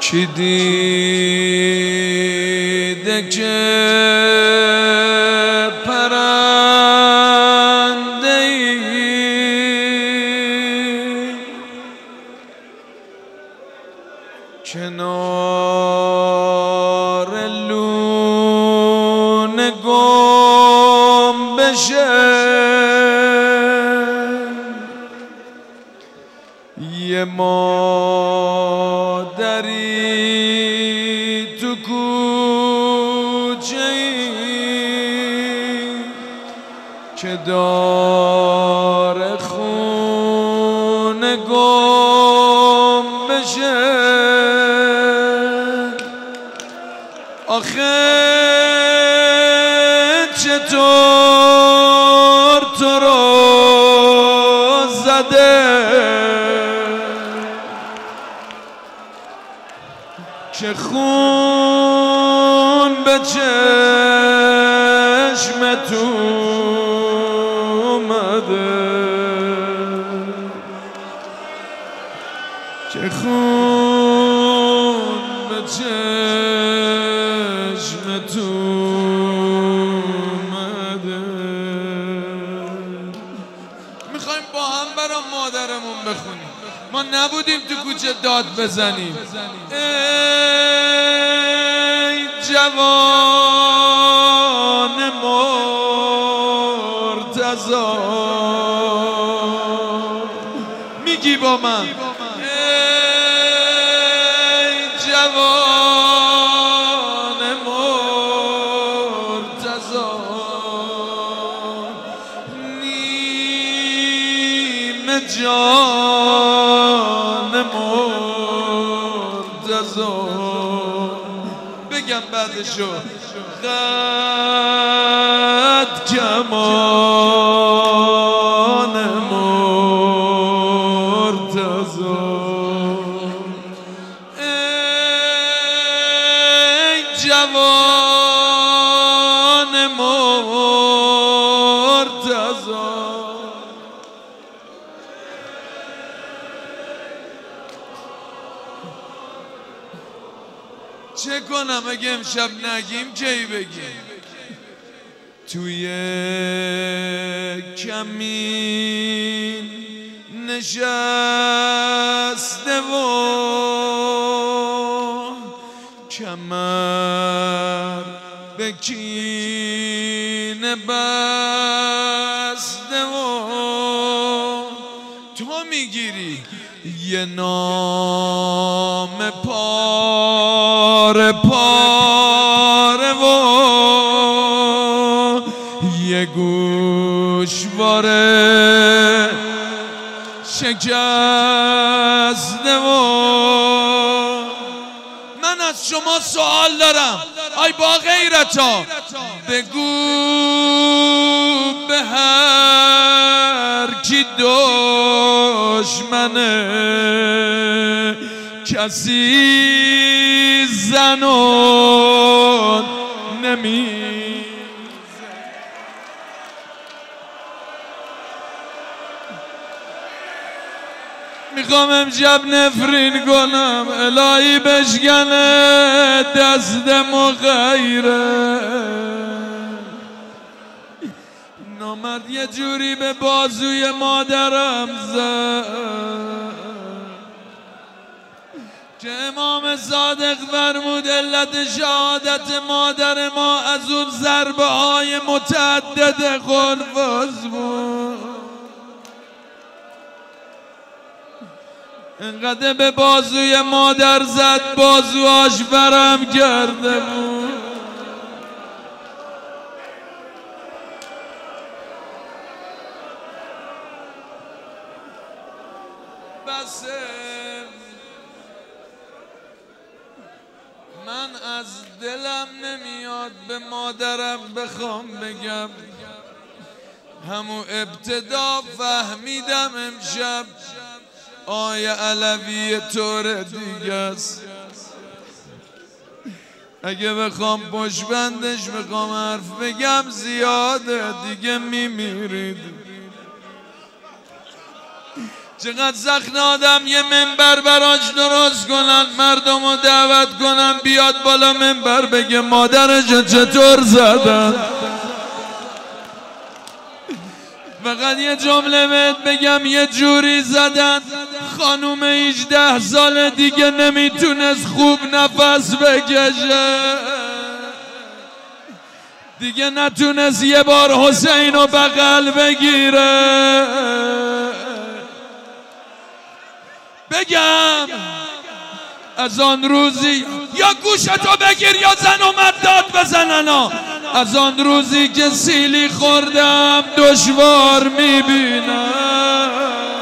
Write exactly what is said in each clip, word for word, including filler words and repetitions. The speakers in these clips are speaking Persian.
کی دیده که پرنده ای کنار لونه گم بشه، یه مادری تو کوچه ای که داره خونه گم بشه. آخه چطور تو رو زده که خون به چشمت اومده، که خون به چشمت اومده. میخوایم با هم برام مادرمون بخونیم، ما نبودیم تو کوچه داد بزنیم. ای جوان مرتضی، میگی با من؟ ای جوان مرتضی، نیمه جان مرتضی، بگم بعدشو قد کمان مرتضی. ای جوان مرتضی، چه کنم اگه امشب نگیم کی بگیم؟ توی کمین نشسته و کمر به کینه بسته و تو میگیری یه نام پاره پاره و یه گوشواره شکسته و من از شما سوال دارم، ای با غیرتا، بگو به هر کی دشمنه کسی زنون نمی میخوام امشب نفرین کنم، الهی بشکنه دست مغیره. نامرد یه جوری به بازوی مادرم زد که امام صادق فرمود علت شهادت مادر ما از اون ضربه های متعدد خنفاز بود. انقدر به بازوی مادر زد بازوهاش ورم کرده بود. بسه من از دلم نمیاد به مادرم بخوام بگم، همون ابتدا فهمیدم امشب آیه علوی طور دیگه است. اگه بخوام پشبندش بخوام حرف بگم زیاده دیگه میمیرید. چقدر سخت آدم یه منبر براش درست کنن، مردم رو دعوت کنن بیاد بالا منبر بگه مادرش چطور زدن. فقط یه جمله بهت بگم، یه جوری زدن خانوم هجده سال دیگه نمیتونست خوب نفس بکشه، دیگه نتونست یه بار حسین رو بغل بگیره. بگم از آن روزی یا گوشتو بگیر یا زن اومد داد بزننا، از آن روزی که سیلی خوردم دشوار میبینم،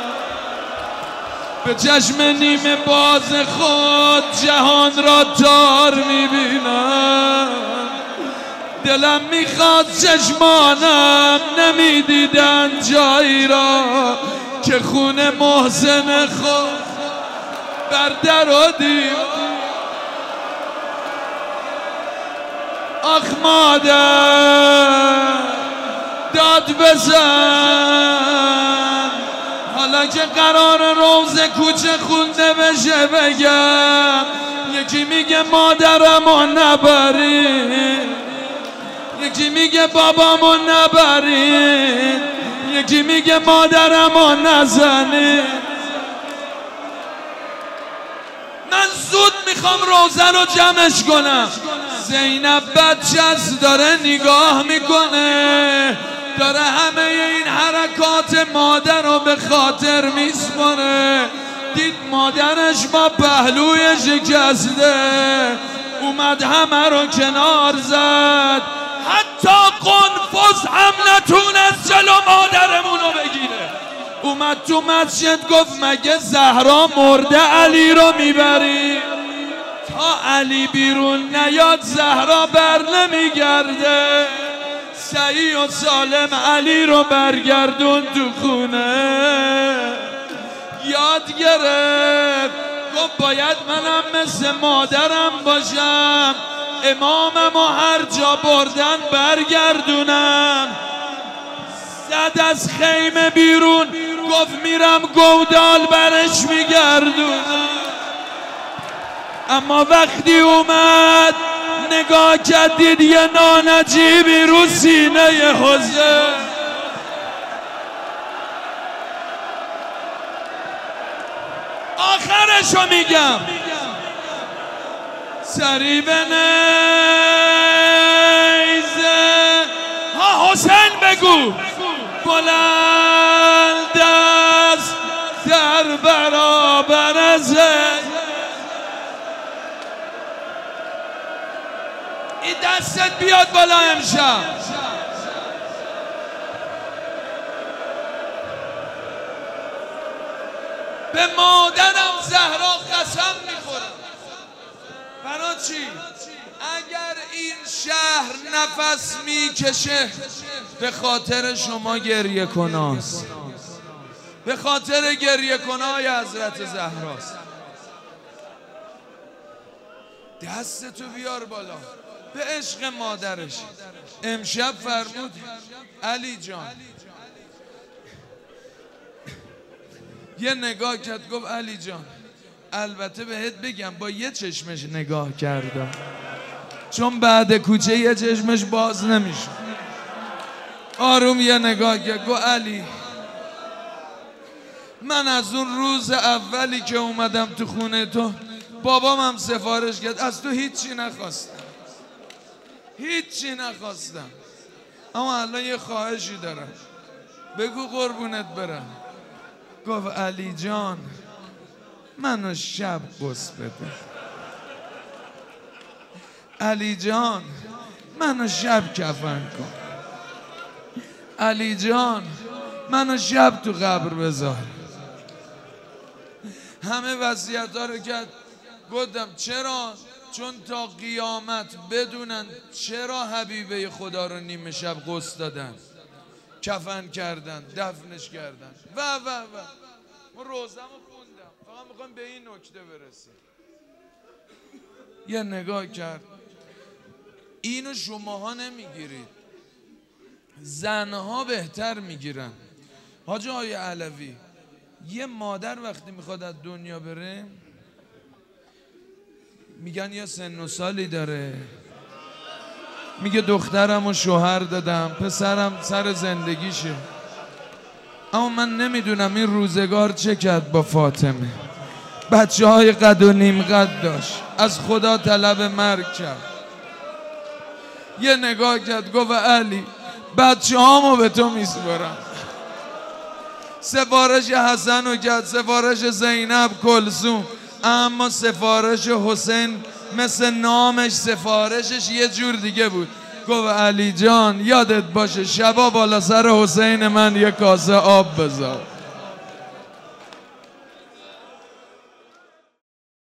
به چشم نیمه باز خود جهان را تار میبینم. دلم میخواد چشمانم نمیدیدن جایی را که خون محسن خود بر در و دیوار. آخ مادر داد بزن، حالا که قرار روز کوچه خونده بشه بگم، یکی میگه مادرمو نبرین، یکی میگه بابامو نبرین، یکی میگه مادرمو نزنین. من زود میخوام روزه رو جمعش کنم. زینب بچه‌ست داره نگاه میکنه، داره همه این حرکات مادر رو به خاطر میسپاره. دید مادرش با پهلوی شکسته، اومد همه رو کنار زد، حتی قنفذ هم نتونست جلو مادرمون رو بگیره. اومد تو مسجد گفت مگه زهرا مرده علی رو میبری؟ تا علی بیرون نیاد زهرا بر نمیگرده. صحیح و سالم علی رو برگردون تو خونه. یاد گرفت گفت باید منم مثل مادرم باشم، امامم و هر جا بردن برگردونم. زد از خیمه بیرون گفت میرم گودال برش میگردونم. اما وقتی اومد نگاه کردید یه نانجیبی رو سینه حسین. آخرشو میگم، سری به نیزه ها حسین بگو، بلند است در برابر زن. این دستت بیاد بالا امشب. به مادرم زهرا قسم میخورم. برای چی؟ اگر این شهر نفس میکشه به خاطر شما گریه کناست، به خاطر گریه کنای حضرت زهراست. دستتو بیار بالا به عشق مادرش. امشب فرمود علی جان، یه نگاه کرد گفت علی جان البته بهت بگم با یه چشمش نگاه کردم، چون بعد کوچه یه چشمش باز نمیشه. آروم یه نگاه کرد گفت علی من از اون روز اولی که اومدم تو خونه تو بابام هم سفارش کرد، از تو هیچی نخواستم، هیچی نخواستم، اما الان یه خواهشی دارم، بگو قربونت برم. گفت علی جان منو شب قص بده، علی جان منو شب کفن کن، علی جان منو شب تو قبر بذار. همه وصیت ها رو کرد. گفتم چرا؟ چون تا قیامت بدونن چرا حبیبه خدا رو نیمه شب قص دادن، کفن کردن، دفنش کردن و و و من روزم رو خوندم، فقط میخوام به این نکته برسیم. یه نگاه کرد، اینو شماها نمیگیرید، زنها بهتر میگیرن. حاج آقای علوی یه مادر وقتی میخواد از دنیا بره میگن یا سن و سالی داره، میگه دخترم و شوهر دادم، پسرم سر زندگیشه. اما من نمیدونم این روزگار چه کرد با فاطمه. بچه های قد و نیم قد داشت، از خدا طلب مرگ کرد. یه نگاه کرد گفت علی بچه هامو به تو میسپارم. سفارش حسن رو کرد، سفارش زینب، کلثوم، اما سفارش حسین مثل نامش سفارشش یه جور دیگه بود. گفت علی جان یادت باشه شبا بالا سر حسین من یه کاسه آب بذار.